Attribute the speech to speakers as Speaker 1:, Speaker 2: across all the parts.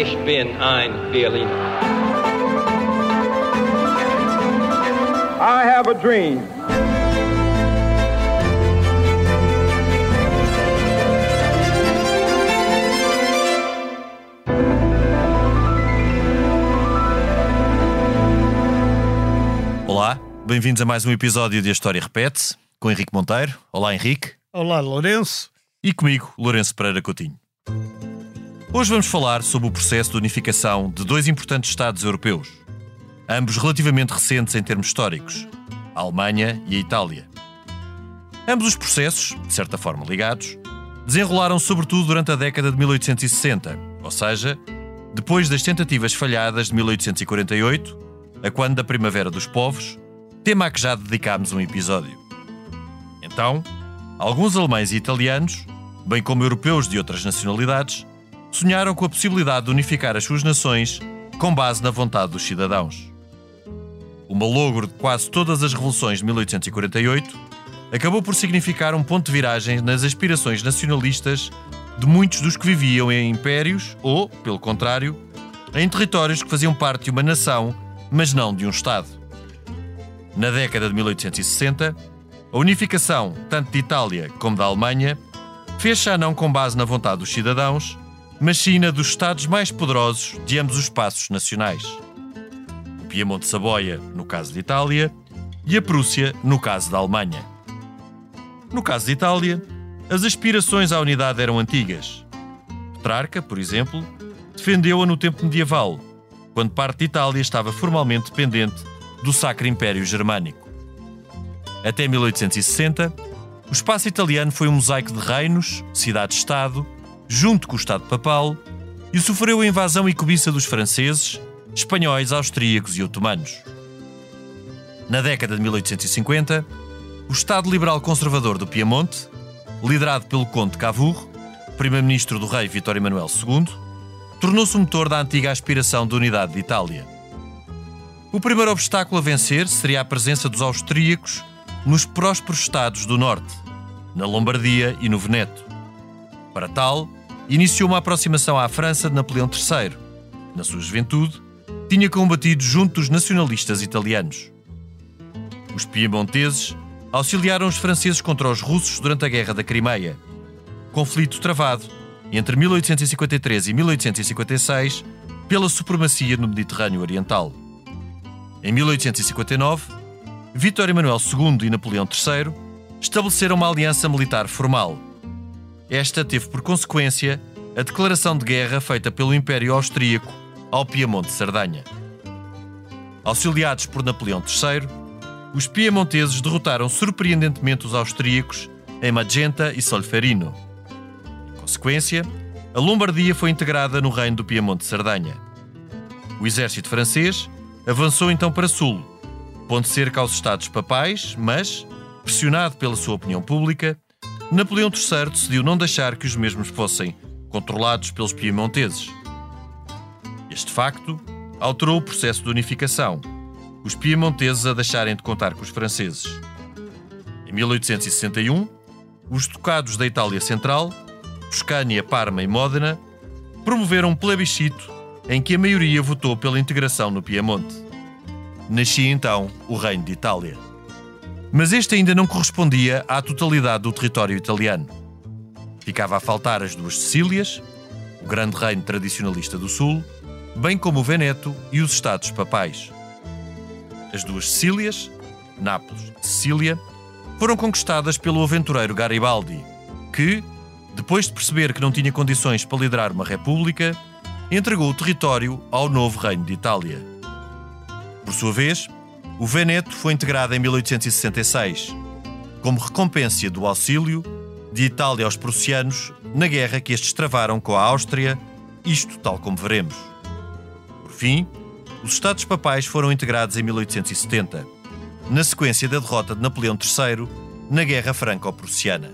Speaker 1: Ich bin ein Berliner.
Speaker 2: I have a dream.
Speaker 3: Olá, bem-vindos a mais um episódio de A História Repete-se, com Henrique Monteiro. Olá, Henrique.
Speaker 4: Olá, Lourenço.
Speaker 3: E comigo, Lourenço Pereira Coutinho. Hoje vamos falar sobre o processo de unificação de dois importantes Estados europeus, ambos relativamente recentes em termos históricos, a Alemanha e a Itália. Ambos os processos, de certa forma ligados, desenrolaram sobretudo durante a década de 1860, ou seja, depois das tentativas falhadas de 1848, a quando da Primavera dos Povos, tema a que já dedicámos um episódio. Então, alguns alemães e italianos, bem como europeus de outras nacionalidades, sonharam com a possibilidade de unificar as suas nações com base na vontade dos cidadãos. O malogro de quase todas as revoluções de 1848 acabou por significar um ponto de viragem nas aspirações nacionalistas de muitos dos que viviam em impérios ou, pelo contrário, em territórios que faziam parte de uma nação, mas não de um Estado. Na década de 1860, a unificação tanto de Itália como da Alemanha fez-se já não com base na vontade dos cidadãos, mas sim na dos Estados mais poderosos de ambos os espaços nacionais. O Piemonte-Savoia, no caso de Itália, e a Prússia, no caso da Alemanha. No caso de Itália, as aspirações à unidade eram antigas. Petrarca, por exemplo, defendeu-a no tempo medieval, quando parte de Itália estava formalmente dependente do Sacro Império Germânico. Até 1860, o espaço italiano foi um mosaico de reinos, cidade-estado, junto com o Estado Papal, e sofreu a invasão e cobiça dos franceses, espanhóis, austríacos e otomanos. Na década de 1850, o Estado Liberal Conservador do Piemonte, liderado pelo Conde Cavour, primeiro-ministro do rei Vitório Emanuel II, tornou-se o motor da antiga aspiração de unidade de Itália. O primeiro obstáculo a vencer seria a presença dos austríacos nos prósperos estados do norte, na Lombardia e no Veneto. Para tal, iniciou uma aproximação à França de Napoleão III, que, na sua juventude, tinha combatido junto dos nacionalistas italianos. Os piemonteses auxiliaram os franceses contra os russos durante a Guerra da Crimeia, conflito travado entre 1853 e 1856 pela supremacia no Mediterrâneo Oriental. Em 1859, Vitório Emanuel II e Napoleão III estabeleceram uma aliança militar formal. Esta teve por consequência a declaração de guerra feita pelo Império Austríaco ao Piemonte de Sardanha. Auxiliados por Napoleão III, os piemonteses derrotaram surpreendentemente os austríacos em Magenta e Solferino. Em consequência, a Lombardia foi integrada no reino do Piemonte de Sardanha. O exército francês avançou então para sul, pondo cerca aos Estados Papais, mas, pressionado pela sua opinião pública, Napoleão III decidiu não deixar que os mesmos fossem controlados pelos piemonteses. Este facto alterou o processo de unificação, os piemonteses a deixarem de contar com os franceses. Em 1861, os ducados da Itália Central, Toscânia, Parma e Módena, promoveram um plebiscito em que a maioria votou pela integração no Piemonte. Nascia então o Reino de Itália. Mas este ainda não correspondia à totalidade do território italiano. Ficava a faltar as duas Sicílias, o grande reino tradicionalista do Sul, bem como o Veneto e os Estados Papais. As duas Sicílias, Nápoles e Sicília, foram conquistadas pelo aventureiro Garibaldi, que, depois de perceber que não tinha condições para liderar uma república, entregou o território ao novo Reino de Itália. Por sua vez, o Veneto foi integrado em 1866, como recompensa do auxílio de Itália aos prussianos na guerra que estes travaram com a Áustria, isto tal como veremos. Por fim, os Estados Papais foram integrados em 1870, na sequência da derrota de Napoleão III na Guerra Franco-Prussiana.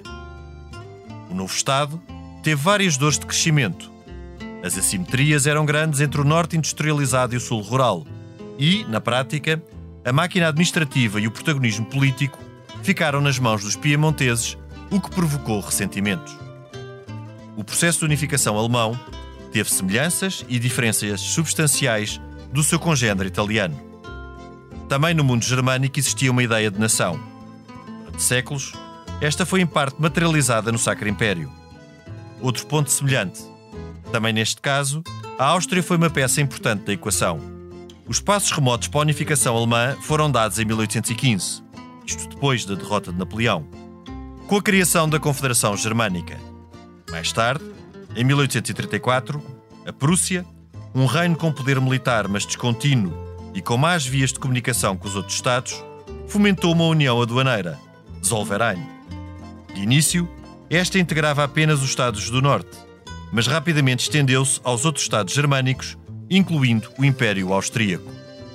Speaker 3: O novo Estado teve várias dores de crescimento. As assimetrias eram grandes entre o norte industrializado e o sul rural e, na prática, a máquina administrativa e o protagonismo político ficaram nas mãos dos piemonteses, o que provocou ressentimentos. O processo de unificação alemão teve semelhanças e diferenças substanciais do seu congénere italiano. Também no mundo germânico existia uma ideia de nação. Durante séculos, esta foi em parte materializada no Sacro Império. Outro ponto semelhante. Também neste caso, a Áustria foi uma peça importante da equação. Os passos remotos para a unificação alemã foram dados em 1815, isto depois da derrota de Napoleão, com a criação da Confederação Germânica. Mais tarde, em 1834, a Prússia, um reino com poder militar mas descontínuo e com más vias de comunicação com os outros Estados, fomentou uma união aduaneira, Zollverein. De início, esta integrava apenas os Estados do Norte, mas rapidamente estendeu-se aos outros Estados germânicos, incluindo o Império Austríaco.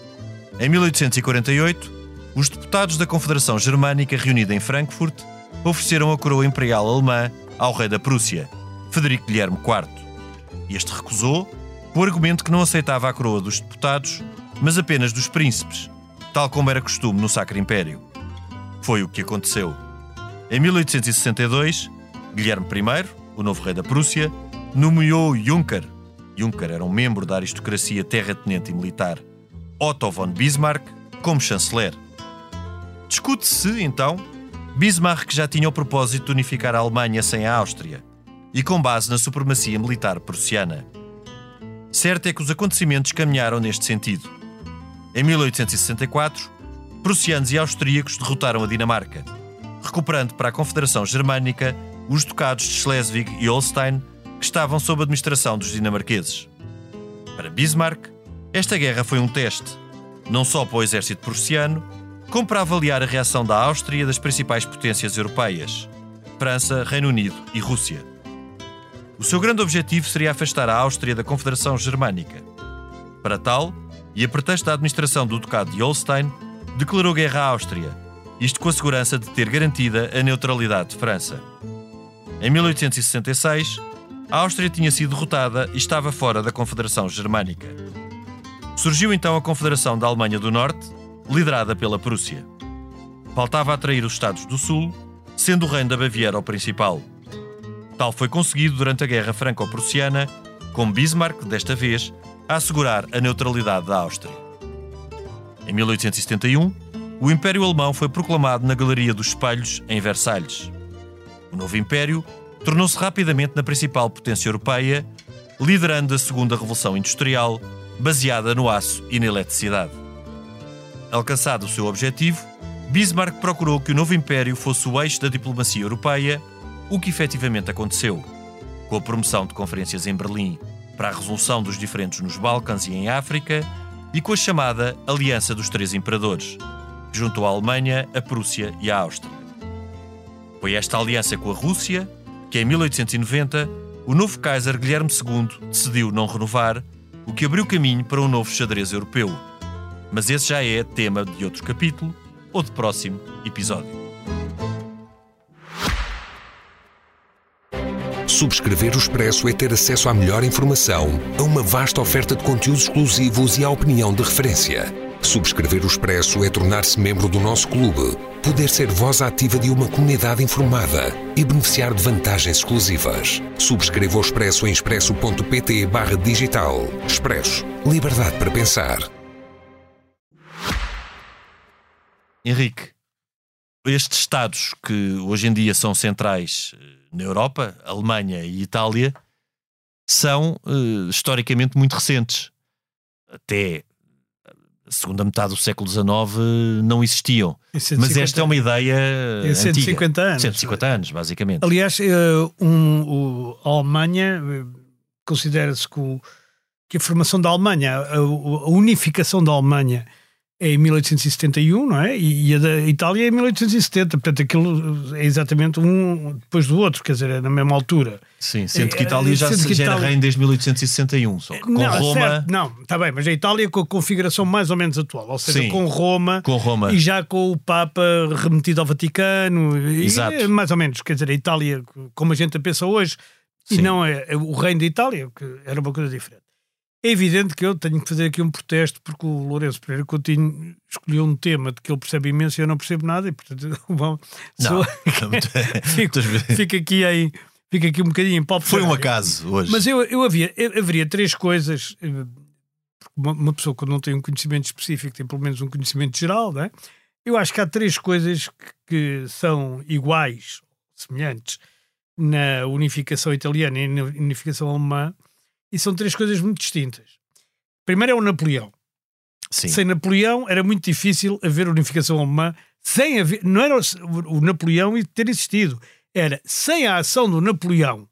Speaker 3: Em 1848, os deputados da Confederação Germânica reunida em Frankfurt ofereceram a coroa imperial alemã ao rei da Prússia, Frederico Guilherme IV. Este recusou, com o argumento que não aceitava a coroa dos deputados, mas apenas dos príncipes, tal como era costume no Sacro Império. Foi o que aconteceu. Em 1862, Guilherme I, o novo rei da Prússia, nomeou Juncker era um membro da aristocracia terratenente e militar, Otto von Bismarck, como chanceler. Discute-se, então, Bismarck já tinha o propósito de unificar a Alemanha sem a Áustria, e com base na supremacia militar prussiana. Certo é que os acontecimentos caminharam neste sentido. Em 1864, prussianos e austríacos derrotaram a Dinamarca, recuperando para a Confederação Germânica os ducados de Schleswig e Holstein, que estavam sob a administração dos dinamarqueses. Para Bismarck, esta guerra foi um teste, não só para o exército prussiano, como para avaliar a reação da Áustria e das principais potências europeias, França, Reino Unido e Rússia. O seu grande objetivo seria afastar a Áustria da Confederação Germânica. Para tal, e a pretexto da administração do Ducado de Holstein, declarou guerra à Áustria, isto com a segurança de ter garantida a neutralidade de França. Em 1866, a Áustria tinha sido derrotada e estava fora da Confederação Germânica. Surgiu então a Confederação da Alemanha do Norte, liderada pela Prússia. Faltava atrair os Estados do Sul, sendo o Reino da Baviera o principal. Tal foi conseguido durante a Guerra Franco-Prussiana, com Bismarck, desta vez, a assegurar a neutralidade da Áustria. Em 1871, o Império Alemão foi proclamado na Galeria dos Espelhos, em Versalhes. O novo Império tornou-se rapidamente na principal potência europeia, liderando a Segunda Revolução Industrial, baseada no aço e na eletricidade. Alcançado o seu objetivo, Bismarck procurou que o novo Império fosse o eixo da diplomacia europeia, o que efetivamente aconteceu, com a promoção de conferências em Berlim para a resolução dos diferendos nos Balcãs e em África e com a chamada Aliança dos Três Imperadores, que juntou a Alemanha, a Prússia e a Áustria. Foi esta aliança com a Rússia que, em 1890, o novo Kaiser Guilherme II decidiu não renovar, o que abriu caminho para um novo xadrez europeu. Mas esse já é tema de outro capítulo ou de próximo episódio.
Speaker 2: Subscrever o Expresso é ter acesso à melhor informação, a uma vasta oferta de conteúdos exclusivos e à opinião de referência. Subscrever o Expresso é tornar-se membro do nosso clube, poder ser voz ativa de uma comunidade informada e beneficiar de vantagens exclusivas. Subscreva o Expresso em expresso.pt/digital. Expresso. Liberdade para pensar.
Speaker 3: Henrique, estes Estados que hoje em dia são centrais na Europa, Alemanha e Itália, são historicamente muito recentes. Até a segunda metade do século XIX não existiam. Mas esta é uma ideia antiga.
Speaker 4: 150 anos.
Speaker 3: 150 anos, basicamente.
Speaker 4: Aliás, a Alemanha considera-se que a formação da Alemanha, a unificação da Alemanha é em 1871, não é? E a da Itália é em 1870. Portanto, aquilo é exatamente um depois do outro, quer dizer, é na mesma altura.
Speaker 3: Sim, sendo que a Itália já era reino desde 1861, só que com Roma...
Speaker 4: Certo, não, está bem, mas a Itália com a configuração mais ou menos atual, ou seja,
Speaker 3: sim,
Speaker 4: com Roma e já com o Papa remetido ao Vaticano.
Speaker 3: Exato.
Speaker 4: E, mais ou menos, quer dizer, a Itália, como a gente pensa hoje, sim, e não é o reino da Itália, que era uma coisa diferente. É evidente que eu tenho que fazer aqui um protesto porque o Lourenço Pereira Coutinho escolheu um tema de que ele percebe imenso e eu não percebo nada e, portanto, bom, fica aqui fica aqui um bocadinho em pau.
Speaker 3: Foi um acaso hoje.
Speaker 4: Mas haveria três coisas. Uma pessoa que não tem um conhecimento específico tem pelo menos um conhecimento geral, não é? Eu acho que há três coisas que são iguais, semelhantes, na unificação italiana e na unificação alemã, e são três coisas muito distintas. Primeiro é o Napoleão.
Speaker 3: Sim.
Speaker 4: Sem Napoleão era muito difícil haver unificação alemã, sem haver, não era o Napoleão e ter existido, era sem a ação do Napoleão,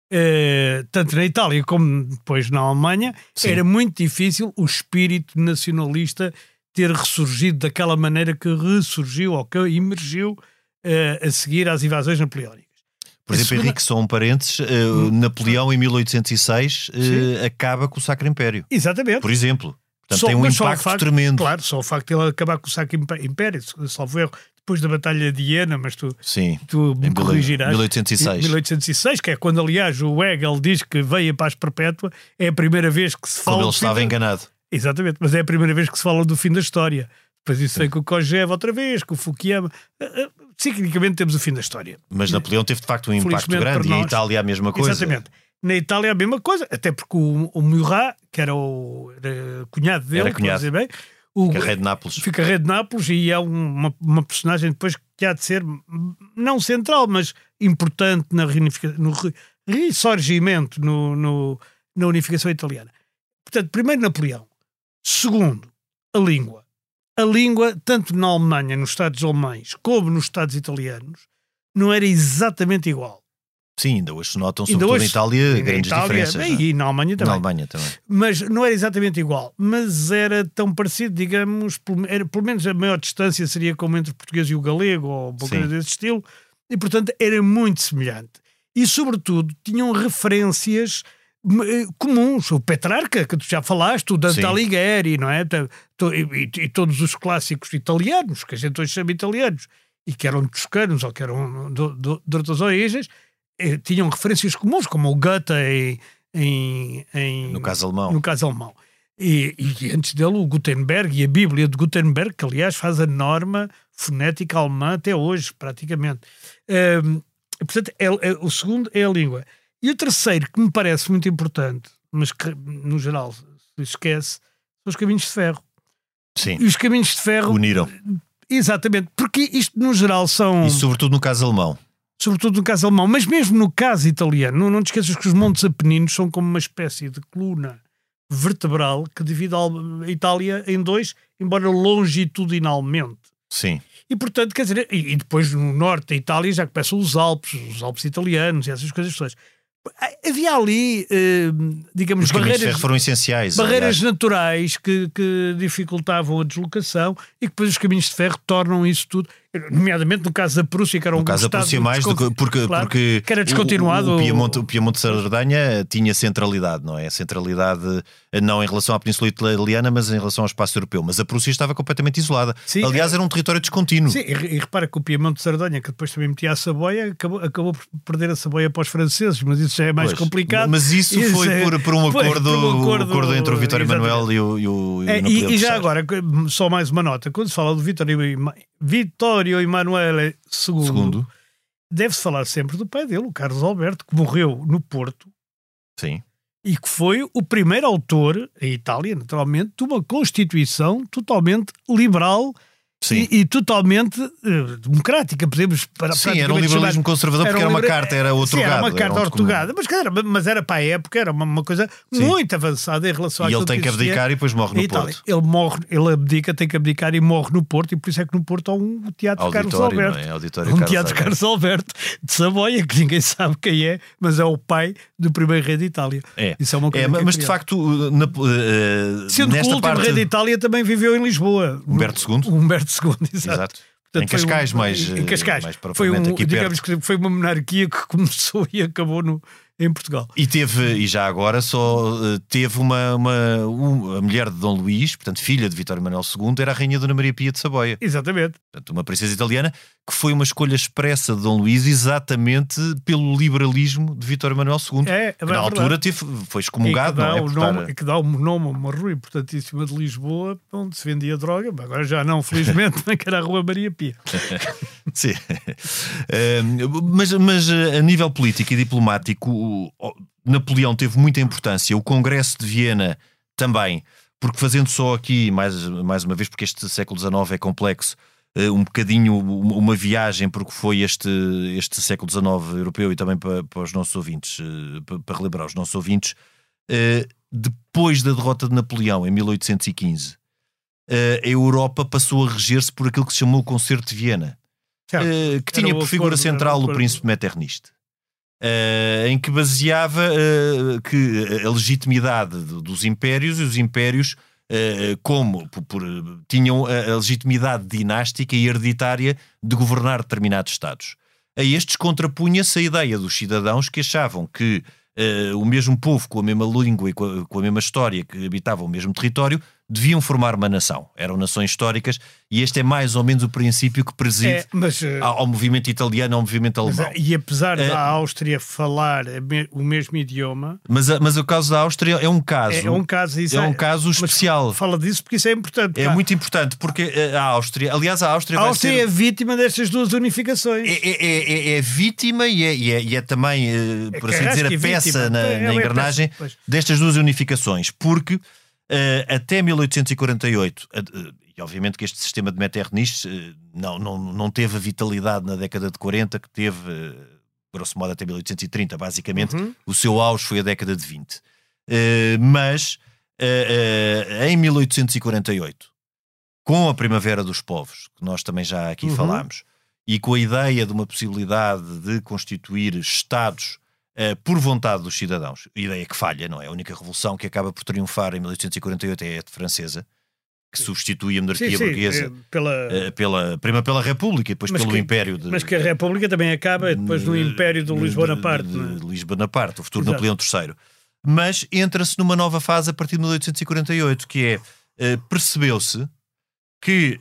Speaker 4: tanto na Itália como depois na Alemanha,
Speaker 3: Sim.
Speaker 4: era muito difícil o espírito nacionalista ter ressurgido daquela maneira que ressurgiu ou que emergiu a seguir às invasões napoleónicas.
Speaker 3: Por exemplo, Henrique, só um parênteses, Napoleão em 1806 acaba com o Sacro Império.
Speaker 4: Exatamente.
Speaker 3: Por exemplo. Portanto, tem um impacto tremendo.
Speaker 4: Claro, só o facto de ele acabar com o Sacro Império, salvo erro, depois da Batalha de Iena, mas tu me corrigirás.
Speaker 3: 1806.
Speaker 4: 1806, que é quando, aliás, o Hegel diz que veio a paz perpétua, é a primeira vez que se fala...
Speaker 3: Como ele estava enganado.
Speaker 4: Exatamente, mas é a primeira vez que se fala do fim da história. Depois isso vem com o Kojève outra vez, com o Fukuyama. Ciclicamente temos o fim da história.
Speaker 3: Mas Napoleão teve de facto um impacto grande, e a Itália a mesma coisa.
Speaker 4: Exatamente. Na Itália a mesma coisa, até porque o Murat, que era cunhado dele,
Speaker 3: cunhado.
Speaker 4: Bem,
Speaker 3: Fica rei de Nápoles.
Speaker 4: Fica rei de Nápoles e é uma personagem depois que há de ser, não central, mas importante na reunificação, no ressurgimento, na unificação italiana. Portanto, primeiro Napoleão. Segundo, a língua. A língua, tanto na Alemanha, nos Estados alemães, como nos Estados italianos, não era exatamente igual.
Speaker 3: Sim, ainda hoje se notam, sobretudo em Itália, grandes diferenças.
Speaker 4: E na Alemanha também.
Speaker 3: Na Alemanha também.
Speaker 4: Mas não era exatamente igual. Mas era tão parecido, digamos, pelo menos a maior distância seria como entre o português e o galego, ou uma coisa desse estilo. E, portanto, era muito semelhante. E, sobretudo, tinham referências comuns. O Petrarca, que tu já falaste, o Dante Alighieri, não é? E todos os clássicos italianos, que a gente hoje chama italianos, e que eram toscanos ou que eram de outras origens, tinham referências comuns, como o Goethe
Speaker 3: no caso alemão.
Speaker 4: E antes dele o Gutenberg e a Bíblia de Gutenberg, que aliás faz a norma fonética alemã até hoje, praticamente. Portanto, o segundo é a língua. E o terceiro, que me parece muito importante, mas que no geral se esquece, são os caminhos de ferro.
Speaker 3: Sim.
Speaker 4: E os caminhos de ferro
Speaker 3: uniram.
Speaker 4: Exatamente, porque isto no geral são...
Speaker 3: E sobretudo no caso alemão.
Speaker 4: Sobretudo no caso alemão, mas mesmo no caso italiano, não te esqueças que os Montes Apeninos são como uma espécie de coluna vertebral que divide a Itália em dois, embora longitudinalmente.
Speaker 3: Sim.
Speaker 4: E portanto, quer dizer, e depois no norte da Itália já começam os Alpes italianos e essas coisas todas. Havia ali, digamos,
Speaker 3: barreiras foram essenciais,
Speaker 4: barreiras naturais que dificultavam a deslocação e que depois os caminhos de ferro tornam isso tudo, nomeadamente no caso da Prússia, que era
Speaker 3: no caso da Prússia mais porque
Speaker 4: que era descontinuado.
Speaker 3: O Piemonte de Sardanha tinha centralidade, não é? Centralidade não em relação à Península Italiana, mas em relação ao espaço europeu. Mas a Prússia estava completamente isolada. Sim, aliás, era um território descontínuo.
Speaker 4: Sim, e repara que o Piemonte de Sardanha, que depois também metia a Saboia, acabou por perder a Saboia para os franceses, mas isso já é mais complicado.
Speaker 3: Mas isso foi por um acordo entre o Vítor Emanuel e o Napoleão
Speaker 4: e já agora, só mais uma nota, quando se fala do Vittorio Emanuele II, deve-se falar sempre do pai dele, o Carlos Alberto, que morreu no Porto.
Speaker 3: Sim.
Speaker 4: E que foi o primeiro autor, em Itália, naturalmente, de uma Constituição totalmente liberal e totalmente democrática. Podemos
Speaker 3: era um liberalismo conservador, porque era uma carta, era outorgada.
Speaker 4: Era uma carta ortogada, mas era para a época, era uma coisa muito avançada em relação àquilo que
Speaker 3: ele tem que abdicar e depois morre no Porto.
Speaker 4: Ele abdica, tem que abdicar e morre no Porto, e por isso é que no Porto há um teatro Carlos Alberto. Teatro Carlos Alberto de Saboia, que ninguém sabe quem é, mas é o pai do primeiro rei de Itália. Isso é uma coisa
Speaker 3: mas de facto,
Speaker 4: sendo que o último rei de Itália também viveu em Lisboa.
Speaker 3: Humberto II,
Speaker 4: exato.
Speaker 3: Portanto, em Cascais,
Speaker 4: em Cascais.
Speaker 3: Mais
Speaker 4: digamos que foi uma monarquia que começou e acabou em Portugal.
Speaker 3: E já agora só teve a mulher de Dom Luís, portanto filha de Vítor Emanuel II, era a rainha Dona Maria Pia de Saboia.
Speaker 4: Exatamente.
Speaker 3: Portanto, uma princesa italiana que foi uma escolha expressa de Dom Luís exatamente pelo liberalismo de Vítor Emanuel II. Que na altura foi excomungado.
Speaker 4: Que dá o nome a uma rua importantíssima de Lisboa onde se vendia droga. Agora já não, felizmente, que era a Rua Maria Pia.
Speaker 3: Sim. Mas a nível político e diplomático, Napoleão teve muita importância. O Congresso de Viena também, porque fazendo só aqui, mais uma vez, porque este século XIX é complexo, um bocadinho uma viagem, porque foi este século XIX europeu e também para os nossos ouvintes, para relembrar os nossos ouvintes, depois da derrota de Napoleão em 1815, a Europa passou a reger-se por aquilo que se chamou o Concerto de Viena, que tinha por figura central o príncipe Metternich, em que baseava que a legitimidade dos impérios, e os impérios tinham a legitimidade dinástica e hereditária de governar determinados Estados. A estes contrapunha-se a ideia dos cidadãos que achavam que o mesmo povo, com a mesma língua e com a mesma história, que habitavam o mesmo território, deviam formar uma nação. Eram nações históricas, e este é mais ou menos o princípio que preside ao movimento italiano, ao movimento alemão.
Speaker 4: E apesar da Áustria falar o mesmo idioma...
Speaker 3: Mas o caso da Áustria é um caso...
Speaker 4: É um caso
Speaker 3: especial.
Speaker 4: Fala disso porque isso é importante.
Speaker 3: É muito importante, porque a Áustria... Aliás, a Áustria
Speaker 4: é vítima destas duas unificações.
Speaker 3: É vítima e é também, por assim dizer, a peça na engrenagem destas duas unificações. Porque... até 1848, e obviamente que este sistema de Metternich não teve a vitalidade na década de 40 que teve, grosso modo, até 1830. Basicamente, o seu auge foi a década de 20. Mas em 1848, com a Primavera dos Povos, que nós também já aqui falámos, e com a ideia de uma possibilidade de constituir Estados por vontade dos cidadãos, ideia que falha, não é? A única revolução que acaba por triunfar em 1848 é a francesa, que substitui a monarquia burguesa primeiro pela República e depois pelo Império.
Speaker 4: Mas que a República também acaba depois no Império de Luís Bonaparte.
Speaker 3: De Luís Bonaparte, o futuro Napoleão III. Mas entra-se numa nova fase a partir de 1848, que é, percebeu-se que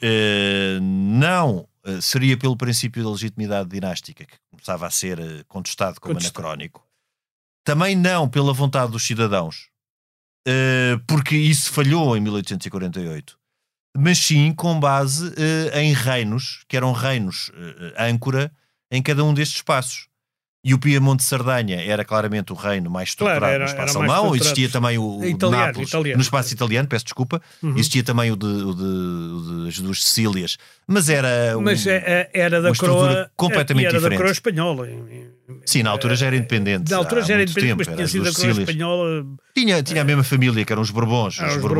Speaker 3: não seria pelo princípio da legitimidade dinástica, que começava a ser contestado como anacrónico, também não pela vontade dos cidadãos, porque isso falhou em 1848, mas sim com base em reinos, que eram reinos âncora em cada um destes espaços. E o Piemonte de Sardanha era claramente o reino mais estruturado no espaço alemão. Existia também o de Nápoles, no espaço italiano, peço desculpa. Existia também o das duas Sicílias, mas era
Speaker 4: da coroa
Speaker 3: completamente diferente.
Speaker 4: Era da coroa espanhola.
Speaker 3: Sim, na altura já era independente.
Speaker 4: Na altura já era independente,
Speaker 3: mas
Speaker 4: tinha sido da coroa espanhola.
Speaker 3: Tinha a mesma família, que eram os Bourbons,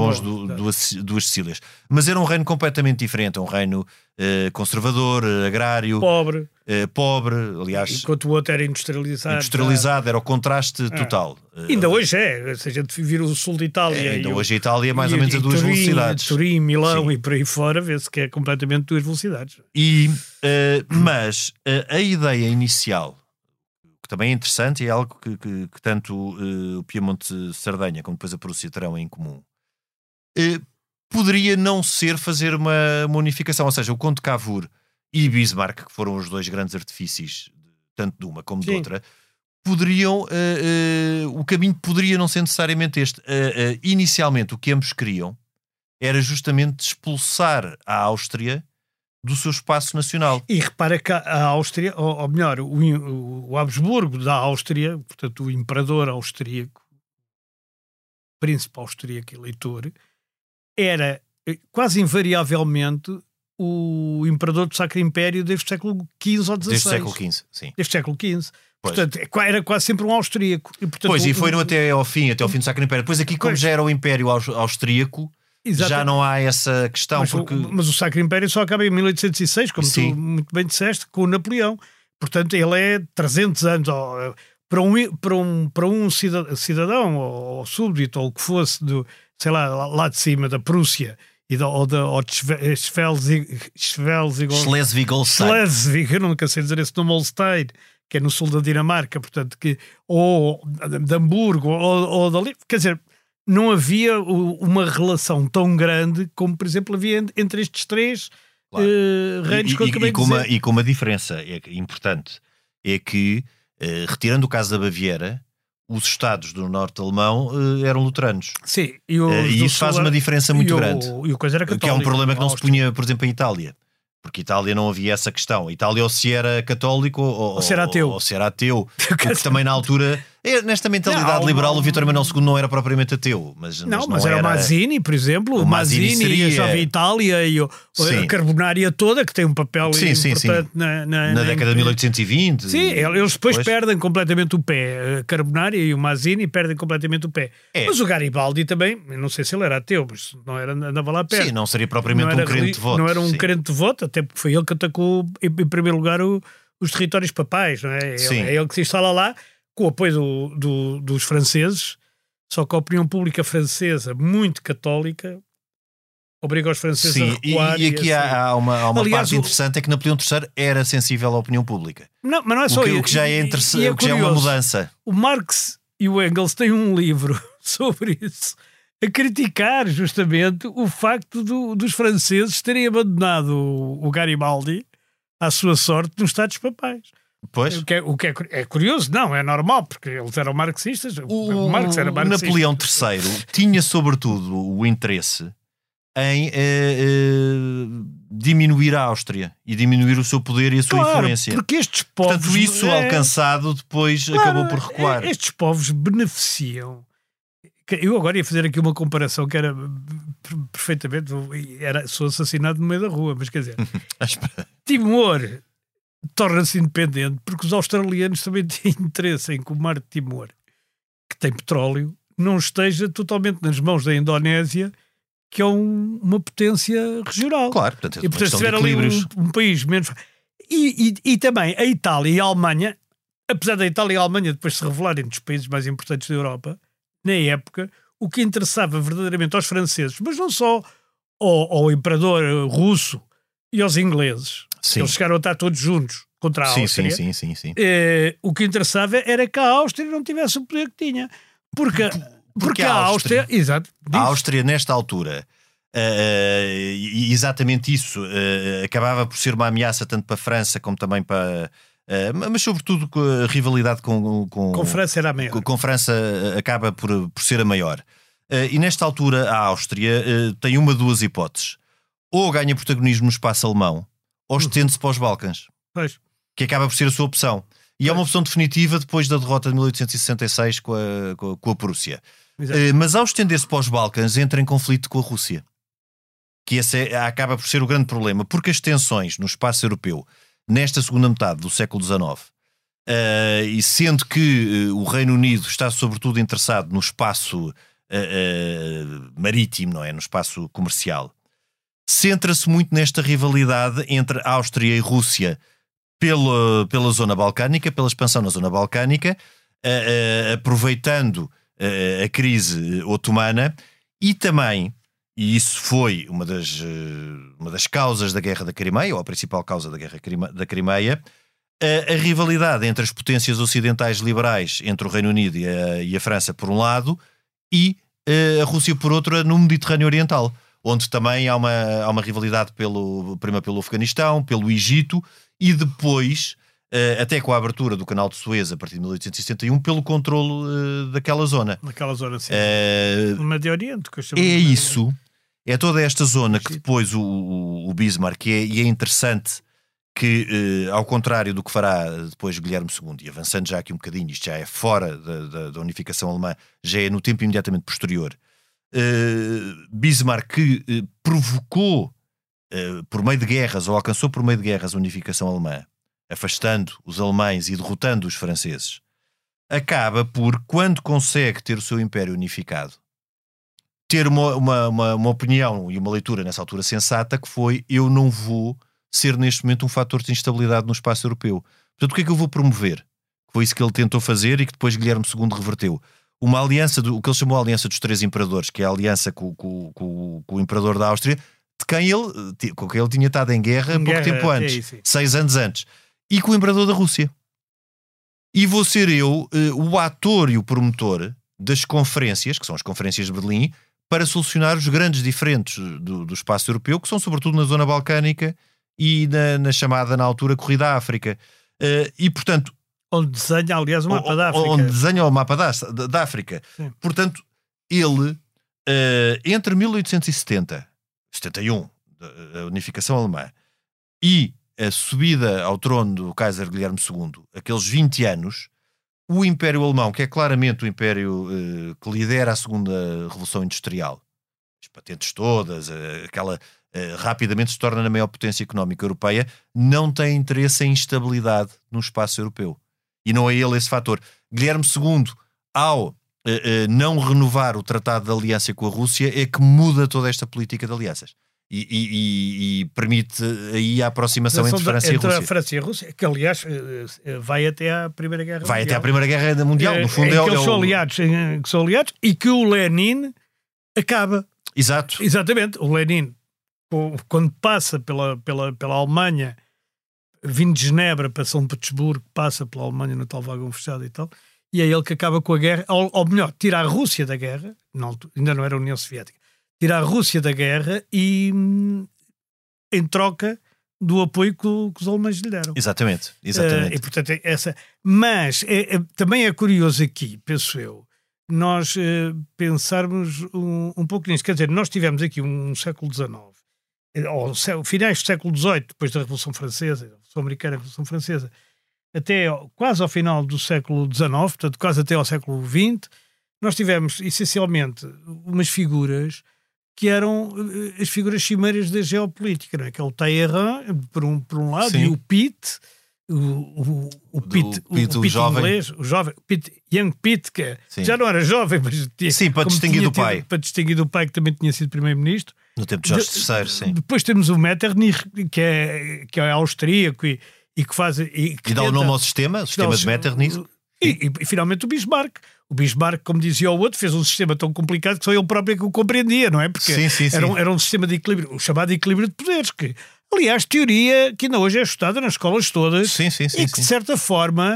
Speaker 3: duas Sicílias. Mas era um reino completamente diferente, um reino conservador, agrário, pobre, aliás.
Speaker 4: Enquanto o outro era industrializado,
Speaker 3: era o contraste total.
Speaker 4: Ainda hoje é, se a gente vir o sul de Itália.
Speaker 3: Ainda hoje a Itália é mais ou menos a duas velocidades.
Speaker 4: Turim, Milão e por aí fora, vê-se que é completamente duas velocidades.
Speaker 3: Mas a ideia inicial, que também é interessante, é algo que tanto o Piemonte de Sardanha como depois a Prússia terão em comum, poderia não ser fazer uma unificação, ou seja, o Conde de Cavour e Bismarck, que foram os dois grandes artifícios, tanto de uma como de outra, poderiam, o caminho poderia não ser necessariamente este. Inicialmente o que ambos queriam era justamente expulsar a Áustria do seu espaço nacional.
Speaker 4: E repara que a Áustria, ou melhor, o Habsburgo da Áustria, portanto o imperador austríaco, príncipe austríaco eleitor, era quase invariavelmente o imperador do Sacro Império desde o século XV ou XVI.
Speaker 3: Desde o século XV, sim.
Speaker 4: Desde o século XV. Portanto, era quase sempre um austríaco. E, portanto,
Speaker 3: e foram até ao fim do Sacro Império. Depois aqui, como já era o Império Austríaco, já não há essa questão.
Speaker 4: Mas o Sacro Império só acaba em 1806, como tu muito bem disseste, com o Napoleão. Portanto, ele é 300 anos... Para um cidadão ou súbdito ou o que fosse sei lá de cima da Prússia ou de Schleswig, eu nunca sei dizer esse nome, Holstein, que é no sul da Dinamarca, portanto, ou de Hamburgo ou dali, quer dizer, não havia uma relação tão grande como, por exemplo, havia entre estes três reinos que eu acabei de dizer.
Speaker 3: E com uma diferença importante, é que retirando o caso da Baviera, os estados do norte alemão eram luteranos.
Speaker 4: Sim,
Speaker 3: e isso faz uma diferença muito grande.
Speaker 4: E o coisa era católico,
Speaker 3: que é um problema que não se punha, por exemplo, em Itália. Porque Itália não havia essa questão. Itália ou se era católico ou
Speaker 4: se era ateu.
Speaker 3: Ou se era ateu. Porque também na altura, nesta mentalidade liberal, o Vítor Emanuel II não era propriamente ateu. Mas
Speaker 4: era o Mazzini, por exemplo. O Mazzini seria... e a Jovem Itália e a Carbonária toda, que tem um papel importante
Speaker 3: na década de 1820.
Speaker 4: Sim, eles depois perdem completamente o pé. A Carbonária e o Mazzini perdem completamente o pé. Mas o Garibaldi também, não sei se ele era ateu, mas não era, andava lá perto.
Speaker 3: Sim, não seria propriamente um crente devoto.
Speaker 4: Não era um crente devoto, até porque foi ele que atacou em primeiro lugar os territórios papais, não é? É ele que se instala lá com o apoio dos franceses, só que a opinião pública francesa, muito católica, obriga os franceses a recuar.
Speaker 3: E aqui há uma parte interessante, é que Napoleão III era sensível à opinião pública.
Speaker 4: Não, mas não é só isso.
Speaker 3: O que já é interessante, o que já é uma mudança.
Speaker 4: O Marx e o Engels têm um livro sobre isso, a criticar justamente o facto dos franceses terem abandonado o Garibaldi à sua sorte nos Estados Papais.
Speaker 3: Pois.
Speaker 4: O que é curioso, não, é normal, porque eles eram marxistas. O Marx era marxista.
Speaker 3: Napoleão III tinha sobretudo o interesse em diminuir a Áustria e diminuir o seu poder e a sua influência.
Speaker 4: Porque estes povos...
Speaker 3: Portanto, isso alcançado depois acabou por recuar.
Speaker 4: Estes povos beneficiam. Eu agora ia fazer aqui uma comparação que era perfeitamente... sou assassinado no meio da rua, mas quer dizer... Timor torna-se independente porque os australianos também têm interesse em que o mar de Timor, que tem petróleo, não esteja totalmente nas mãos da Indonésia, que é uma potência regional.
Speaker 3: Claro, portanto,
Speaker 4: e portanto se tiver ali um país menos... E também a Itália e a Alemanha, apesar da Itália e a Alemanha depois se revelarem dos países mais importantes da Europa, na época, o que interessava verdadeiramente aos franceses, mas não só ao imperador russo e aos ingleses, eles chegaram a estar todos juntos contra a Áustria.
Speaker 3: Sim.
Speaker 4: O que interessava era que a Áustria não tivesse o poder que tinha. Porque a Áustria... Exato.
Speaker 3: A Áustria, nesta altura, exatamente isso, acabava por ser uma ameaça tanto para a França como também para... mas sobretudo a rivalidade com
Speaker 4: França era a maior.
Speaker 3: Com França acaba por ser a maior. E nesta altura a Áustria tem duas hipóteses. Ou ganha protagonismo no espaço alemão, ou estende-se para os Balcãs.
Speaker 4: Pois.
Speaker 3: Que acaba por ser a sua opção. E é uma opção definitiva depois da derrota de 1866 com a Prússia. Mas ao estender-se para os Balcãs, entra em conflito com a Rússia. Que esse acaba por ser o grande problema, porque as tensões no espaço europeu, nesta segunda metade do século XIX, e sendo que o Reino Unido está sobretudo interessado no espaço marítimo, não é? No espaço comercial, centra-se muito nesta rivalidade entre Áustria e Rússia pela zona balcânica, pela expansão na zona balcânica, aproveitando a crise otomana e também, e isso foi uma das causas da Guerra da Crimeia, ou a principal causa da Guerra da Crimeia, a rivalidade entre as potências ocidentais liberais, entre o Reino Unido e a França por um lado, e a Rússia por outro, no Mediterrâneo Oriental, onde também há uma rivalidade primeiro pelo Afeganistão, pelo Egito e depois, até com a abertura do canal de Suez a partir de 1871, pelo controlo daquela zona.
Speaker 4: Naquela zona, sim. No Médio Oriente.
Speaker 3: É toda esta zona que depois o Bismarck, e é interessante que, ao contrário do que fará depois Guilherme II, e avançando já aqui um bocadinho, isto já é fora da unificação alemã, já é no tempo imediatamente posterior, Bismarck que provocou por meio de guerras, ou alcançou por meio de guerras a unificação alemã, afastando os alemães e derrotando os franceses, acaba por, quando consegue ter o seu império unificado, ter uma opinião e uma leitura nessa altura sensata, que foi: eu não vou ser neste momento um fator de instabilidade no espaço europeu. Portanto, o que é que eu vou promover? Foi isso que ele tentou fazer e que depois Guilherme II reverteu. Uma aliança, o que ele chamou a Aliança dos Três Imperadores, que é a aliança com o Imperador da Áustria, com quem ele tinha estado em guerra pouco tempo antes, 6 anos antes, e com o Imperador da Rússia. E vou ser eu o ator e o promotor das conferências, que são as conferências de Berlim, para solucionar os grandes diferentes do espaço europeu, que são sobretudo na zona balcânica e na chamada, na altura, Corrida à África. E, portanto...
Speaker 4: Onde desenha, aliás, o mapa da África.
Speaker 3: Onde desenha o mapa da África. Sim. Portanto, ele, entre 1870 71, a unificação alemã, e a subida ao trono do Kaiser Guilherme II, aqueles 20 anos, o Império Alemão, que é claramente o império que lidera a segunda Revolução Industrial, as patentes todas, aquela rapidamente se torna na maior potência económica europeia, não tem interesse em instabilidade no espaço europeu. E não é ele esse fator. Guilherme II, ao não renovar o Tratado de Aliança com a Rússia, é que muda toda esta política de alianças. E permite aí a aproximação entre França e Rússia.
Speaker 4: A França e a Rússia, que aliás vai até à Primeira Guerra Mundial.
Speaker 3: Vai até à Primeira Guerra Mundial, no fundo
Speaker 4: que são aliados, e que o Lenin acaba.
Speaker 3: Exato.
Speaker 4: Exatamente. O Lenin, quando passa pela Alemanha, vindo de Genebra para São Petersburgo, passa pela Alemanha no tal vagão fechado e tal, e é ele que acaba com a guerra, ou melhor, tira a Rússia da guerra, ainda não era a União Soviética, tira a Rússia da guerra e em troca do apoio que os alemães lhe deram.
Speaker 3: Exatamente.
Speaker 4: E portanto mas também é curioso aqui, penso eu, nós pensarmos um pouco nisso. Quer dizer, nós tivemos aqui um século XIX, ou finais do século XVIII, depois da Revolução Francesa, a Revolução Americana, a Revolução Francesa, até quase ao final do século XIX, portanto quase até ao século XX, nós tivemos essencialmente umas figuras que eram as figuras cimeiras da geopolítica, não é? Que é o Talleyrand, por um lado, sim, e o Pitt, o Pitt
Speaker 3: jovem.
Speaker 4: Inglês, o jovem, Young Pitt, que já não era jovem, mas
Speaker 3: sim, para distinguir do pai.
Speaker 4: Para distinguir do pai, que também tinha sido primeiro-ministro.
Speaker 3: No tempo de Jorge III, sim.
Speaker 4: Depois temos o Metternich, que é austríaco e que faz... E
Speaker 3: dá o nome ao sistema, o sistema de Metternich.
Speaker 4: E finalmente o Bismarck. O Bismarck, como dizia o outro, fez um sistema tão complicado que só ele próprio que o compreendia, não é? Porque era um sistema de equilíbrio, o chamado equilíbrio de poderes, que, aliás, teoria que ainda hoje é estudada nas escolas todas, e que, de certa forma,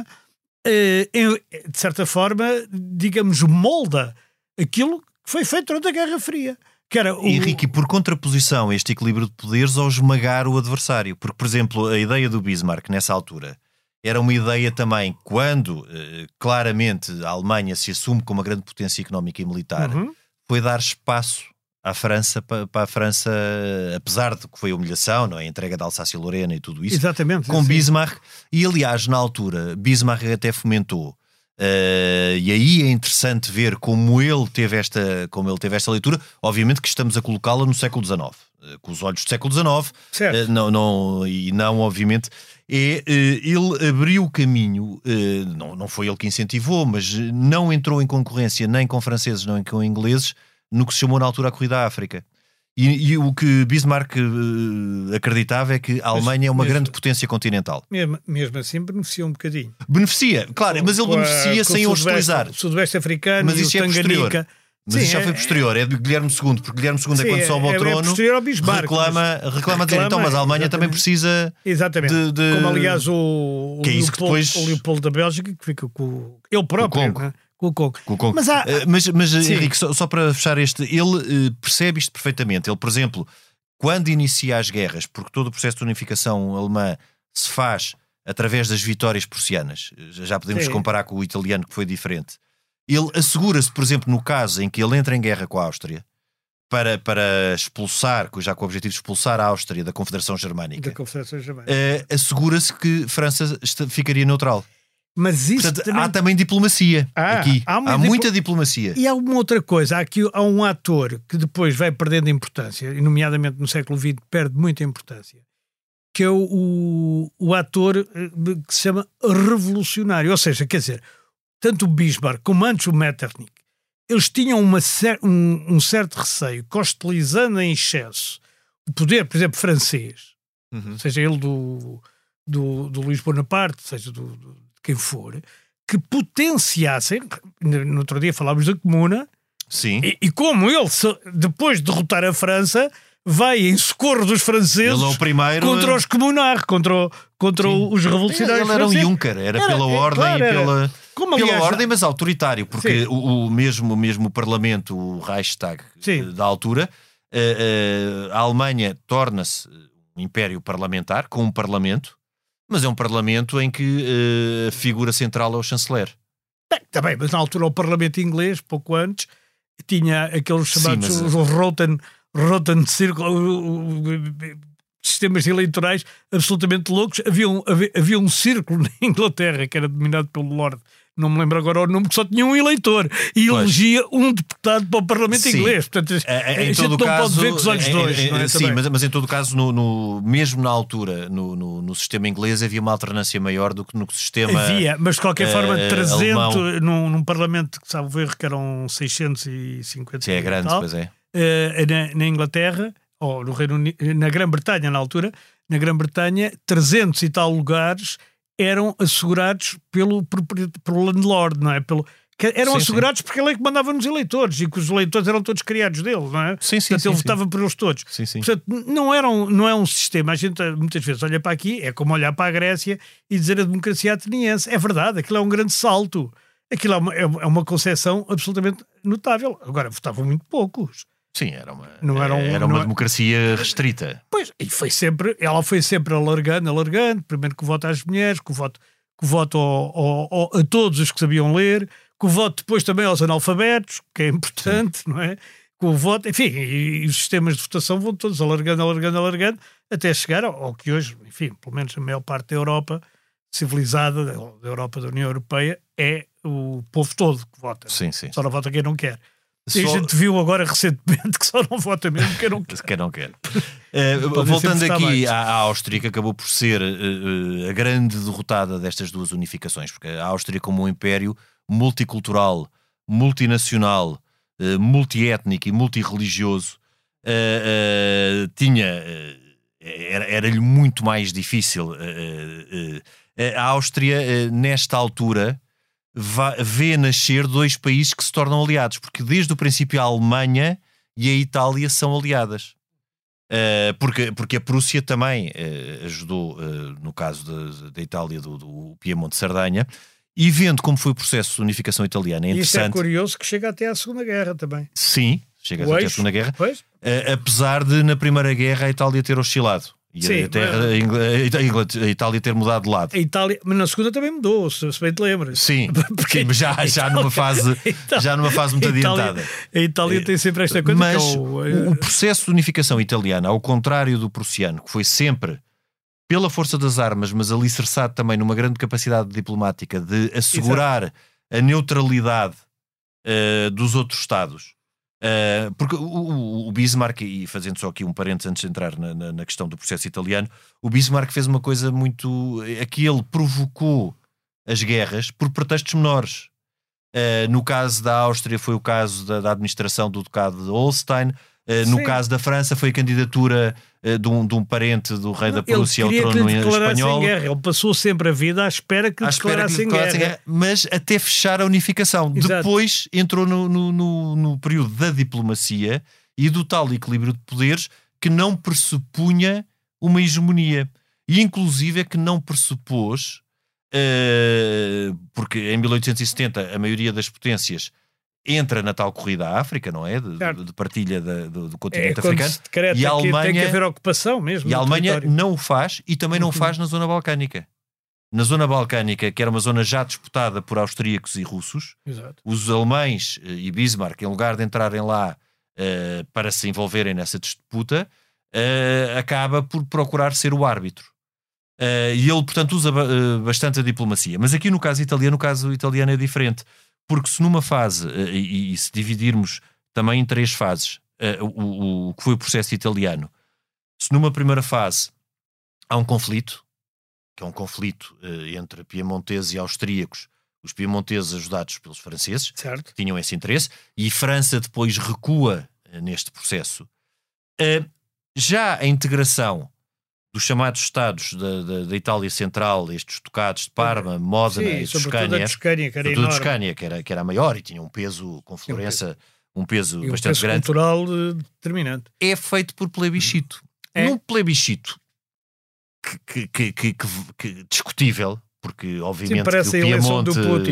Speaker 4: digamos, molda aquilo que foi feito durante a Guerra Fria. Que era
Speaker 3: Henrique, por contraposição a este equilíbrio de poderes, ao esmagar o adversário. Porque, por exemplo, a ideia do Bismarck, nessa altura, era uma ideia também, quando claramente a Alemanha se assume como uma grande potência económica e militar, foi dar espaço à França, para a França, apesar de que foi a humilhação, não é? A entrega da Alsácia-Lorena e tudo isso.
Speaker 4: Exatamente.
Speaker 3: Com Bismarck, e aliás, na altura, Bismarck até fomentou, e aí é interessante ver como ele teve esta leitura. Obviamente que estamos a colocá-la no século XIX, com os olhos do século XIX, não obviamente. Ele abriu o caminho, não foi ele que incentivou, mas não entrou em concorrência nem com franceses nem com ingleses no que se chamou na altura a Corrida à África. E o que Bismarck acreditava é que a Alemanha é uma grande potência continental.
Speaker 4: Mesmo assim beneficia um bocadinho.
Speaker 3: Beneficia, claro, mas ele beneficia sem hostilizar.
Speaker 4: O Sudoeste Africano,
Speaker 3: mas isso
Speaker 4: e o Tanganica.
Speaker 3: Mas isso já foi posterior, é de Guilherme II, porque Guilherme II quando sobe ao trono reclama dizer, então, mas a Alemanha também precisa de...
Speaker 4: Como aliás o
Speaker 3: Leopoldo
Speaker 4: da Bélgica, que fica com ele próprio, com o Congo.
Speaker 3: Mas Henrique, só para fechar ele percebe isto perfeitamente. Ele, por exemplo, quando inicia as guerras, porque todo o processo de unificação alemã se faz através das vitórias prussianas, já podemos comparar com o italiano, que foi diferente. Ele assegura-se, por exemplo, no caso em que ele entra em guerra com a Áustria, para expulsar, já com o objetivo de expulsar a Áustria da Confederação Germânica, assegura-se que França ficaria neutral.
Speaker 4: Mas isso
Speaker 3: portanto, há também diplomacia aqui. Há muita diplomacia.
Speaker 4: E há uma outra coisa. Há um ator que depois vai perdendo importância, e nomeadamente no século XX perde muita importância, que é o ator que se chama revolucionário. Ou seja, quer dizer, tanto o Bismarck como antes o Metternich, eles tinham um certo receio que, hostilizando em excesso o poder, por exemplo, francês, seja ele do Luís Bonaparte, seja de quem for, que potenciassem, no outro dia falámos da Comuna, e como ele, depois de derrotar a França, vai em socorro dos franceses contra os comunards, contra os revolucionários.
Speaker 3: Ele era um Juncker, era pela ordem pela ordem, mas autoritário, porque o mesmo Parlamento, o Reichstag da altura, a Alemanha torna-se um império parlamentar, com um parlamento, mas é um parlamento em que a figura central é o chanceler.
Speaker 4: Está bem, mas na altura o parlamento inglês, pouco antes, tinha aqueles chamados os Roten Circle, sistemas eleitorais absolutamente loucos. Havia um círculo na Inglaterra que era dominado pelo Lord, não me lembro agora o nome, que só tinha um eleitor e elegia um deputado para o Parlamento inglês. Portanto, a gente não pode ver com os olhos dois. Não é,
Speaker 3: sim, mas em todo o caso, mesmo na altura, no sistema inglês, havia uma alternância maior do que no sistema.
Speaker 4: Havia, mas de qualquer forma, 300
Speaker 3: alemão.
Speaker 4: Num Parlamento que, sabe ver, que eram 650.
Speaker 3: Sim, é grande,
Speaker 4: tal,
Speaker 3: pois é.
Speaker 4: Na Inglaterra, ou no Reino Unido, na Grã-Bretanha, na altura, na Grã-Bretanha, 300 e tal lugares eram assegurados pelo landlord, não é? Eram assegurados porque ele é que mandava nos eleitores e que os eleitores eram todos criados dele, não é? Portanto, ele votava por eles todos. Portanto, não é um sistema. A gente muitas vezes olha para aqui, é como olhar para a Grécia e dizer a democracia ateniense. É verdade, aquilo é um grande salto. Aquilo é uma concepção absolutamente notável. Agora, votavam muito poucos.
Speaker 3: Sim, era uma democracia restrita.
Speaker 4: Pois, e ela foi sempre alargando, primeiro com o voto às mulheres, com o voto a todos os que sabiam ler, com o voto depois também aos analfabetos, que é importante, não é? Com o voto, enfim, e os sistemas de votação vão todos alargando, até chegar ao que hoje, enfim, pelo menos a maior parte da Europa civilizada, da Europa, da União Europeia, é o povo todo que vota.
Speaker 3: Sim.
Speaker 4: Só não vota quem não quer. E a gente viu agora recentemente que só não vota mesmo quem não quer.
Speaker 3: Quem não quer. Voltando aqui à Áustria, que acabou por ser a grande derrotada destas duas unificações, porque a Áustria, como um império multicultural, multinacional, multiétnico e multirreligioso, era-lhe muito mais difícil. A Áustria, nesta altura, vê nascer dois países que se tornam aliados, porque desde o princípio a Alemanha e a Itália são aliadas. Porque a Prússia também ajudou, no caso da Itália, do Piemonte de Sardanha, e vendo como foi o processo de unificação italiana, é interessante.
Speaker 4: Isso é curioso que chega até à Segunda Guerra também.
Speaker 3: Sim, chega até à Segunda Guerra, apesar de na Primeira Guerra a Itália ter oscilado. E a Itália ter mudado de lado.
Speaker 4: A Itália, mas na segunda também mudou, se bem te lembras.
Speaker 3: Sim, já numa fase muito adiantada.
Speaker 4: A Itália tem sempre esta coisa.
Speaker 3: Mas o processo de unificação italiana, ao contrário do prussiano, que foi sempre pela força das armas, mas alicerçado também numa grande capacidade diplomática de assegurar a neutralidade dos outros Estados. Porque o Bismarck, e fazendo só aqui um parênteses antes de entrar na questão do processo italiano, o Bismarck fez uma coisa muito... Aqui ele provocou as guerras por pretextos menores. No caso da Áustria foi o caso da administração do Ducado de Holstein. No caso da França foi a candidatura de um parente do rei da Prússia ao trono espanhol.
Speaker 4: Ele passou sempre a vida à espera que declarassem guerra.
Speaker 3: Mas até fechar a unificação.
Speaker 4: Exato.
Speaker 3: Depois entrou no período da diplomacia e do tal equilíbrio de poderes que não pressupunha uma hegemonia. E inclusive é que não pressupôs, porque em 1870 a maioria das potências entra na tal corrida à África, não é? De partilha do continente africano.
Speaker 4: E a Alemanha, tem que haver ocupação mesmo.
Speaker 3: E a Alemanha não o faz e também não o faz na zona balcânica. Na zona balcânica, que era uma zona já disputada por austríacos e russos, os alemães e Bismarck, em lugar de entrarem lá para se envolverem nessa disputa, acaba por procurar ser o árbitro. E ele, portanto, usa bastante a diplomacia. Mas aqui no caso italiano é diferente. Porque se numa fase, e se dividirmos também em três fases, o que foi o processo italiano, se numa primeira fase há um conflito, que é um conflito entre piemonteses e austríacos, os piemonteses ajudados pelos franceses, que tinham esse interesse, e França depois recua neste processo. Já a integração dos chamados Estados da Itália Central, estes ducados de Parma, Módena e Toscânia, que era a maior e tinha um peso com Florença, um peso bastante grande.
Speaker 4: Cultural determinante.
Speaker 3: É feito por plebiscito. Num plebiscito que discutível, porque obviamente
Speaker 4: parece
Speaker 3: que o Piemonte,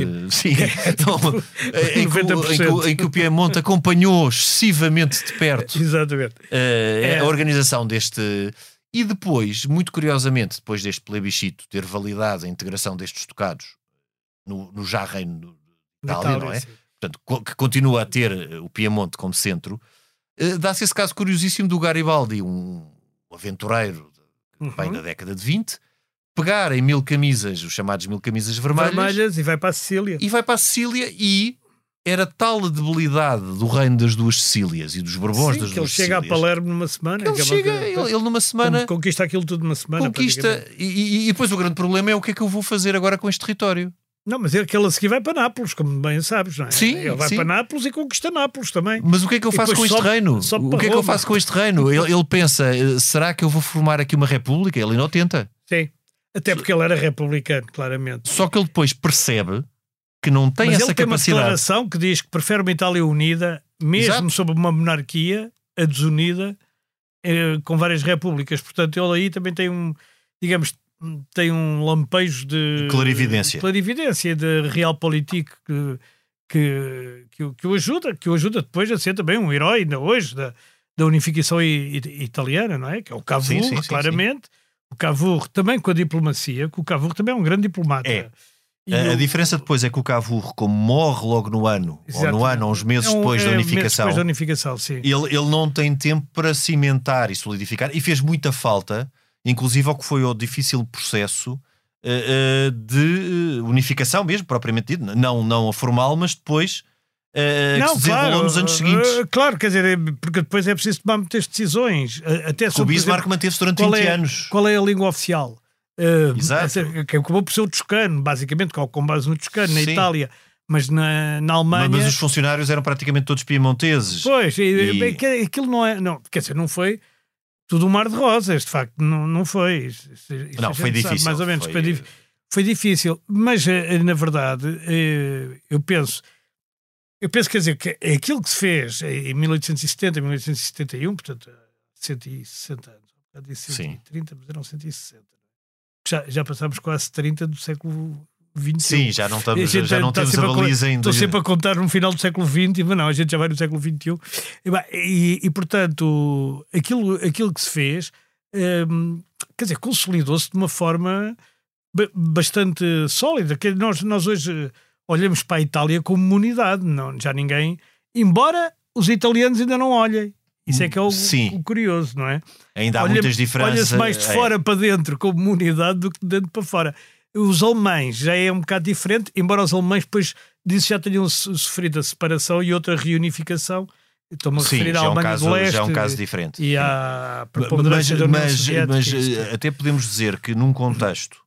Speaker 3: em que o Piemonte acompanhou excessivamente de perto a organização deste. E depois, muito curiosamente, depois deste plebiscito ter validado a integração destes ducados no já reino de Itália, não é? Portanto, que continua a ter o Piemonte como centro, dá-se esse caso curiosíssimo do Garibaldi, um aventureiro vem da década de 20, pegar em 1000 camisas, os chamados 1000 camisas vermelhas,
Speaker 4: e vai para a Sicília.
Speaker 3: E era tal a debilidade do reino das duas Sicílias e dos Borbões das
Speaker 4: que ele
Speaker 3: duas
Speaker 4: chega
Speaker 3: Sicílias,
Speaker 4: a Palermo numa semana.
Speaker 3: ele numa semana
Speaker 4: conquista aquilo tudo numa semana.
Speaker 3: e depois o grande problema é o que é que eu vou fazer agora com este território.
Speaker 4: Não, mas aquele a seguir vai para Nápoles, como bem sabes, não é?
Speaker 3: Sim,
Speaker 4: ele vai para Nápoles e conquista Nápoles também.
Speaker 3: Mas o que é que eu faço com este reino? O que é que eu faço com este reino? Ele pensa, será que eu vou formar aqui uma república? Ele não tenta.
Speaker 4: Sim, até porque ele era republicano, claramente.
Speaker 3: Só que ele depois percebe que não tem essa capacidade. Mas ele tem uma
Speaker 4: declaração que diz que prefere uma Itália unida, mesmo sob uma monarquia, a desunida, com várias repúblicas. Portanto, ele aí também tem tem um lampejo de clarividência de realpolitik que o ajuda depois a ser também um herói ainda hoje da unificação italiana, não é? Que é o Cavour, claramente. Sim. O Cavour também com a diplomacia, que o Cavour também é um grande diplomata.
Speaker 3: A diferença depois é que o Cavour, como morre logo no ano, ou uns meses depois da unificação,
Speaker 4: sim.
Speaker 3: Ele não tem tempo para cimentar e solidificar, e fez muita falta, inclusive ao que foi o difícil processo de unificação mesmo, propriamente dito, não a formal, mas depois que se desenrolou nos anos seguintes.
Speaker 4: Claro, quer dizer, porque depois é preciso tomar muitas decisões. Até
Speaker 3: o Bismarck manteve-se durante 20 anos.
Speaker 4: Qual é a língua oficial?
Speaker 3: Exato.
Speaker 4: Que acabou por ser o toscano, basicamente, com base no toscano, na Itália. Mas na Alemanha...
Speaker 3: Mas os funcionários eram praticamente todos piemonteses.
Speaker 4: Pois, aquilo não é... Não, quer dizer, não foi tudo um mar de rosas, de facto, não foi.
Speaker 3: Foi difícil.
Speaker 4: Mais ou menos, foi difícil. Mas, na verdade, eu penso, quer dizer, que aquilo que se fez em 1870, 1871, portanto, 160 anos, disse 130, mas eram 160. Já passámos quase 30 do século XXI.
Speaker 3: Sim, já não temos a baliza ainda.
Speaker 4: Estou sempre a contar no final do século XX, mas não, a gente já vai no século XXI. E portanto, aquilo que se fez, quer dizer, consolidou-se de uma forma bastante sólida. Que nós hoje olhamos para a Itália como uma unidade, já ninguém, embora os italianos ainda não olhem. Isso é que é o curioso, não é?
Speaker 3: Ainda há muitas diferenças.
Speaker 4: Olha-se mais de fora para dentro como uma unidade do que de dentro para fora. Os alemães já é um bocado diferente, embora os alemães depois disso já tenham sofrido a separação e outra reunificação. Estou-me a referir à Alemanha do Leste.
Speaker 3: Já é um caso diferente.
Speaker 4: E à preponderância da União Soviética.
Speaker 3: Mas até podemos dizer que num contexto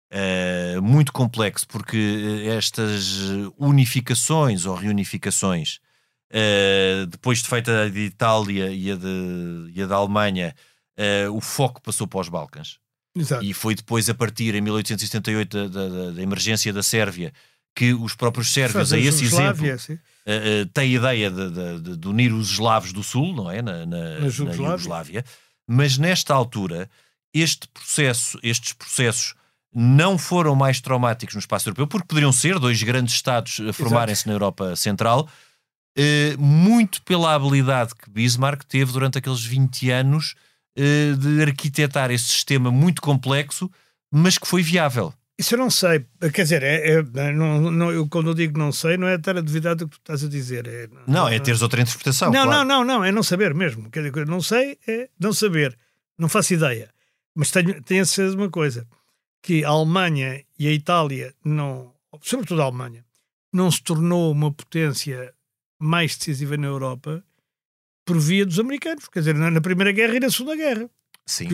Speaker 3: muito complexo, porque estas unificações ou reunificações, depois de feita a de Itália e a da Alemanha, o foco passou para os Balcãs.
Speaker 4: Exato.
Speaker 3: E foi depois, a partir em 1878 da emergência da Sérvia, que os próprios sérvios, a esse exemplo, têm a ideia de unir os eslavos do Sul, não é? Na Jugoslávia. Mas nesta altura estes processos não foram mais traumáticos no espaço europeu, porque poderiam ser dois grandes Estados a formarem-se na Europa Central, muito pela habilidade que Bismarck teve durante aqueles 20 anos de arquitetar esse sistema muito complexo, mas que foi viável.
Speaker 4: Isso eu não sei. Quer dizer, eu, quando eu digo não sei, não é estar a duvidar do que tu estás a dizer.
Speaker 3: É teres outra interpretação.
Speaker 4: Não, é não saber mesmo. Quer dizer, não sei é não saber. Não faço ideia. Mas tenho a certeza de uma coisa, que a Alemanha e a Itália, sobretudo a Alemanha, não se tornou uma potência mais decisiva na Europa por via dos americanos, quer dizer, na Primeira Guerra e na Segunda Guerra.
Speaker 3: Sim.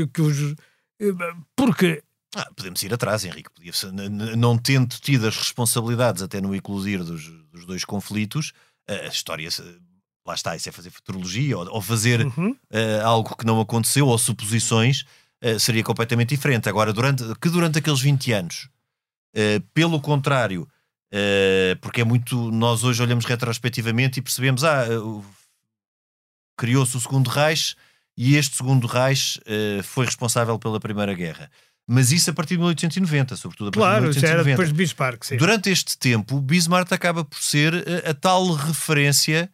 Speaker 4: Porque...
Speaker 3: podemos ir atrás, Henrique. Não tendo tido as responsabilidades até no eclodir dos dois conflitos, a história, lá está, isso é fazer futurologia ou fazer algo que não aconteceu, ou suposições, seria completamente diferente. Agora, durante aqueles 20 anos, pelo contrário, porque é muito... Nós hoje olhamos retrospectivamente e percebemos criou-se o Segundo Reich e este Segundo Reich foi responsável pela Primeira Guerra. Mas isso a partir de 1890, sobretudo a partir de 1890. Claro,
Speaker 4: era depois de Bismarck, sim.
Speaker 3: Durante este tempo, Bismarck acaba por ser a tal referência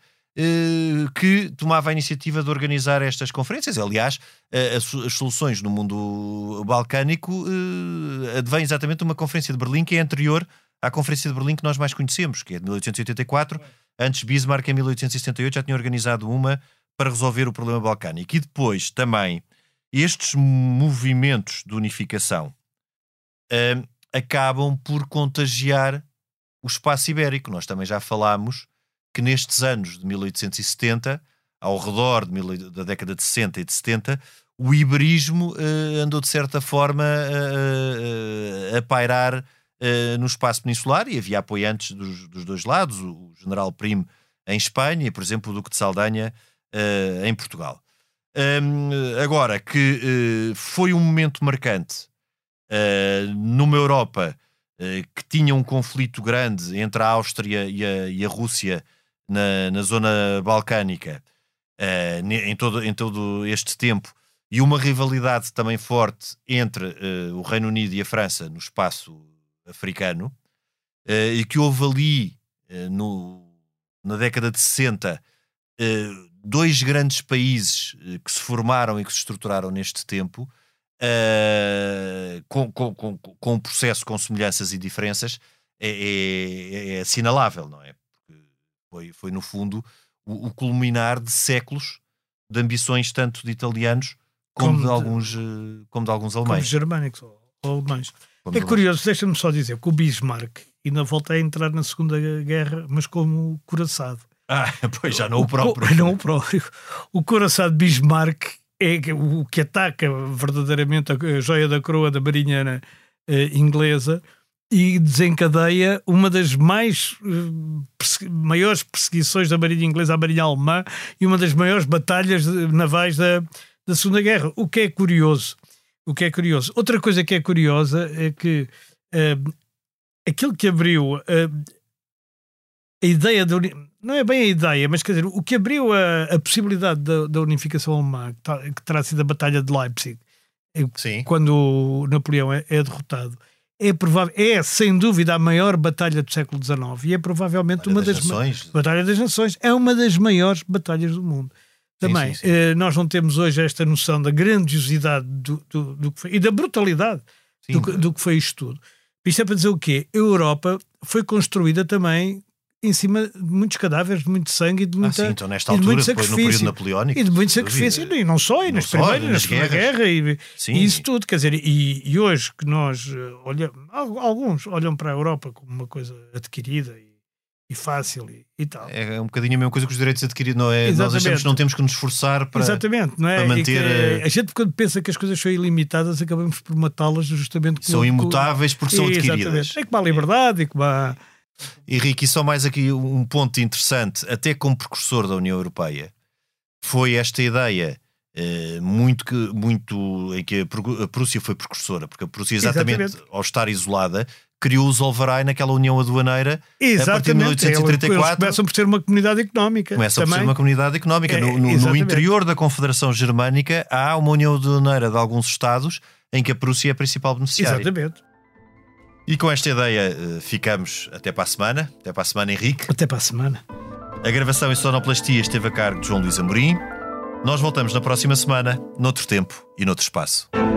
Speaker 3: que tomava a iniciativa de organizar estas conferências. Aliás, as soluções no mundo balcânico advêm exatamente de uma conferência de Berlim que é anterior à conferência de Berlim que nós mais conhecemos, que é de 1884. Antes, Bismarck, em 1878, já tinha organizado uma para resolver o problema balcânico. E depois, também, estes movimentos de unificação acabam por contagiar o espaço ibérico. Nós também já falámos que nestes anos de 1870, ao redor da década de 60 e de 70, o iberismo andou de certa forma a pairar no espaço peninsular, e havia apoiantes dos dois lados, o general Primo em Espanha e, por exemplo, o Duque de Saldanha em Portugal. Agora que foi um momento marcante numa Europa que tinha um conflito grande entre a Áustria e a Rússia na zona balcânica em todo este tempo, e uma rivalidade também forte entre o Reino Unido e a França no espaço africano, e que houve ali na década de 60 dois grandes países que se formaram e que se estruturaram neste tempo, com um processo com semelhanças e diferenças, é assinalável, não é? Porque foi no fundo o culminar de séculos de ambições tanto de italianos como de alguns alemães.
Speaker 4: Como germânicos ou alemães. É curioso, deixa-me só dizer que o Bismarck ainda volta a entrar na Segunda Guerra, mas como couraçado.
Speaker 3: Pois já não o próprio.
Speaker 4: Não o próprio. O couraçado Bismarck é o que ataca verdadeiramente a joia da coroa da Marinha inglesa e desencadeia uma das maiores perseguições da Marinha inglesa à Marinha alemã e uma das maiores batalhas navais da Segunda Guerra. O que é curioso. Outra coisa que é curiosa é que aquilo que abriu a ideia não é bem a ideia, mas quer dizer, o que abriu a possibilidade da unificação alemã, que terá sido a Batalha de Leipzig, quando o Napoleão é derrotado, é sem dúvida a maior batalha do século XIX e é provavelmente Batalha das Nações, é uma das maiores batalhas do mundo. Também, sim. Nós não temos hoje esta noção da grandiosidade do que foi e da brutalidade do que foi isto tudo. Isto é para dizer o quê? A Europa foi construída também em cima de muitos cadáveres, de muito sangue e de muita,
Speaker 3: então nesta altura, depois no período napoleónico.
Speaker 4: E de muito sacrifício, e não só, e nas primeiras, na Segunda Guerra, e isso tudo. Quer dizer, e hoje que nós olhamos, alguns olham para a Europa como uma coisa adquirida e fácil e tal.
Speaker 3: É um bocadinho a mesma coisa que os direitos adquiridos, não é? Exatamente. Nós achamos que não temos que nos esforçar para,
Speaker 4: exatamente, não é?
Speaker 3: Para manter...
Speaker 4: A gente, quando pensa que as coisas são ilimitadas, acabamos por matá-las justamente...
Speaker 3: São imutáveis porque são adquiridas.
Speaker 4: Exatamente. É como a liberdade, e como a...
Speaker 3: Henrique, e só mais aqui um ponto interessante, até como precursor da União Europeia, foi esta ideia muito em que a Prússia foi precursora, porque a Prússia, exatamente ao estar isolada, criou os Alvarai naquela União Aduaneira a partir de 1834.
Speaker 4: Eles começam por ser uma comunidade económica.
Speaker 3: No interior da Confederação Germânica há uma União Aduaneira de alguns Estados em que a Prússia é a principal beneficiária.
Speaker 4: Exatamente.
Speaker 3: E com esta ideia ficamos até para a semana. Até para a semana, Henrique.
Speaker 4: Até para a semana.
Speaker 3: A gravação em sonoplastia esteve a cargo de João Luís Amorim. Nós voltamos na próxima semana, noutro tempo e noutro espaço.